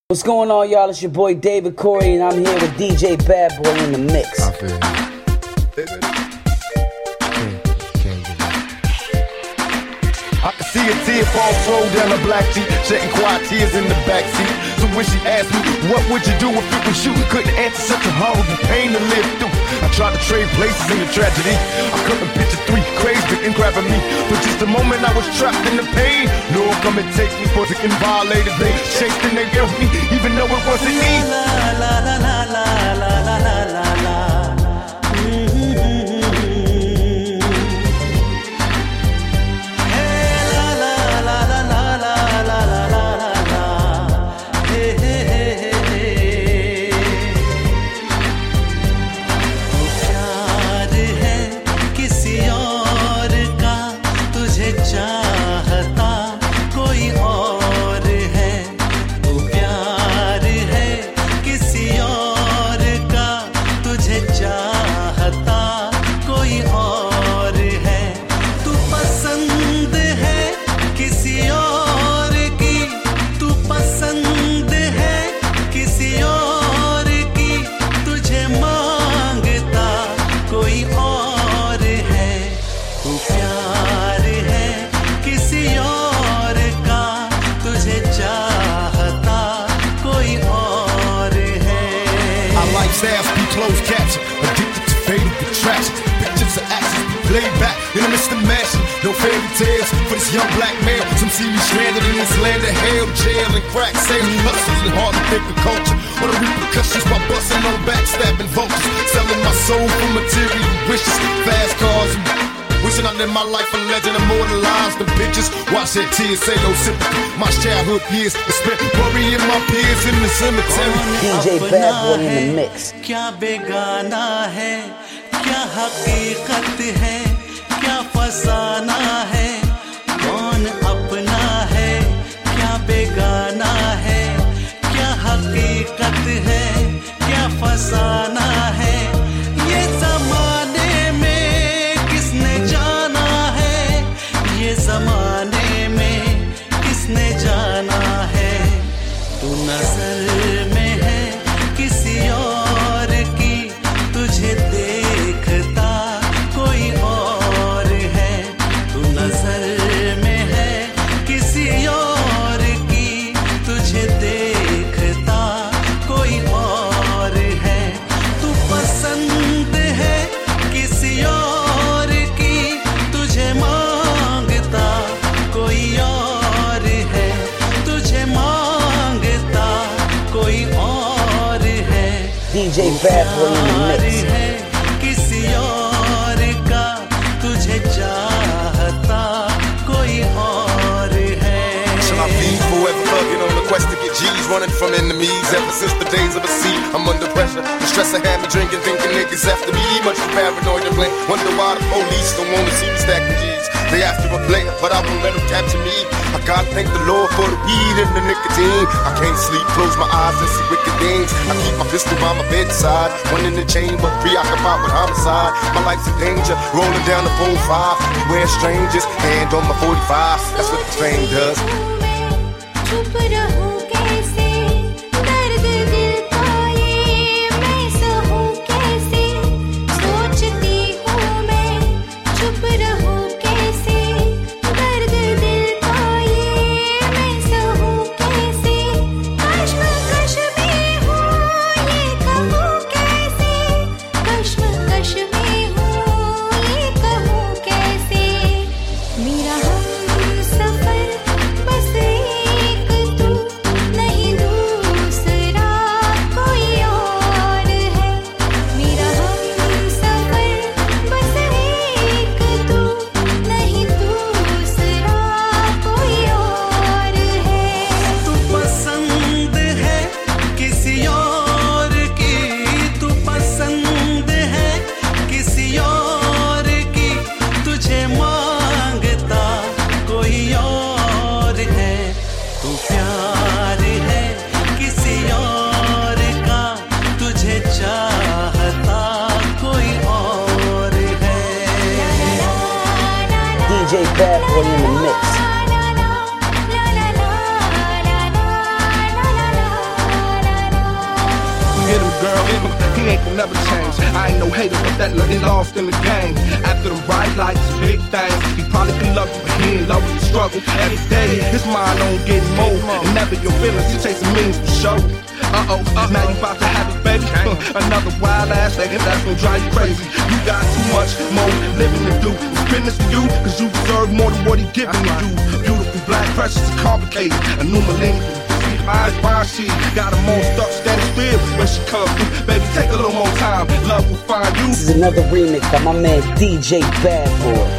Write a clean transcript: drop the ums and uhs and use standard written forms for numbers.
What's going on, y'all? It's your boy David Corey, and I'm here with DJ Bad Boy in the mix. I feel you. I can see a tear fall slow down a black sheet, shedding quiet tears in the backseat. So when she asked me, what would you do if it was you? Couldn't answer, such a horrible pain to live through. I tried to trade places in the tragedy. I couldn't picture three crazy and grabbing me. For just a moment I was trapped in the pain. No one come and take me for getting violated. They chased and they yelled me, even though it wasn't me. La la la la la la la la la la. No fairy tales for this young black male. Some see me stranded in this land of hell, jail and crack sales. Hustling hard to think of culture. What are repercussions by busting on backstabbing vultures? Selling my soul for material wishes, fast cars. Wishing I lived my life a legend, immortalized the pictures. Watch their tears, say no sympathy. My childhood years spent burying my peers in the cemetery. DJ Bad Boy in the mix. क्या बेगाना है, क्या हकीकत है, क्या फसाना है, कौन अपना है, क्या बेगाना है, क्या हकीकत है, क्या फसाना है, ये ज़माने में किसने जाना है, ये ज़माने में किसने जाना है, तू नज़र में है किसी और की, तुझे देखता कोई और है, तू नजर में है किसी और की, तुझे देखता कोई और है, तू पसंद है किसी और की, तुझे मांगता कोई और है, तुझे मांगता कोई और है, DJ Bad Boy in the mix. किसी और का तुझे चाहता कोई और है. Shall I be forever thugging on the quest to get G's, running from enemies ever since the days of the sea? I'm under pressure, the stress I had me drinking, thinking niggas after me. Much too paranoid to blame. Wonder why the police don't wanna see me stacking G's. They after a player, but I won't let them capture me. I gotta thank the Lord for the weed and the nicotine. I can't sleep, close my eyes and see wicked things. I keep my pistol by my bedside, one in the chamber, preoccupied with homicide. My life's in danger, rolling down the 4-5. Beware strangers, hand on my 45. That's what the fame does. चुप रहूं कैसे, दर्द दिल का ये मैं सहूं कैसे, सोचती हूँ मैं, चुप रहूं कैसे, दर्द दिल का ये मैं सहूं कैसे, कश्मकश में हूँ ये कहूँ कैसे, कश्मकश में हूँ ये कहूँ कैसे, मेरा हमसफर बस नहीं दूसरा कोई और है, मेरा हमसफर बस एक तू, नहीं दूसरा कोई और है. तू पसंद है किसी और की, तू पसंद है किसी और की, तुझे मांगता कोई और है, तू प्यार है किसी और का, तुझे चाहता कोई और है. DJ Bad Boy in the mix. La la la la la la la la la. girl, he ain't gonna never change. I ain't no hater, but that look lost in the game. After them bright lights, big things, he probably can love you, but he ain't love with the struggle. Every day, his mind on getting more, and never your feelings, he chasing means for show. Now you about to have it, baby. Another wild ass nigga that's gonna drive you crazy. You got too much more living to do. It's business for you, cause you deserve more than what he giving to you. Beautiful, black, precious, and complicated. A new millennium. Why she got them all stuck standing still when she comes through. Baby, take a little more time. Love will find you. This is another remix by my man DJ Bad Boy.